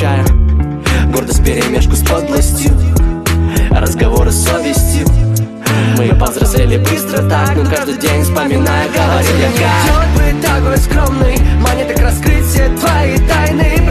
замечаю гордость вперемешку с подлостью, разговоры с совестью. Мы повзрослели быстро так, но каждый день вспоминая, говорим я как. Идет быть такой скромный, манит так раскрыть все твои тайны.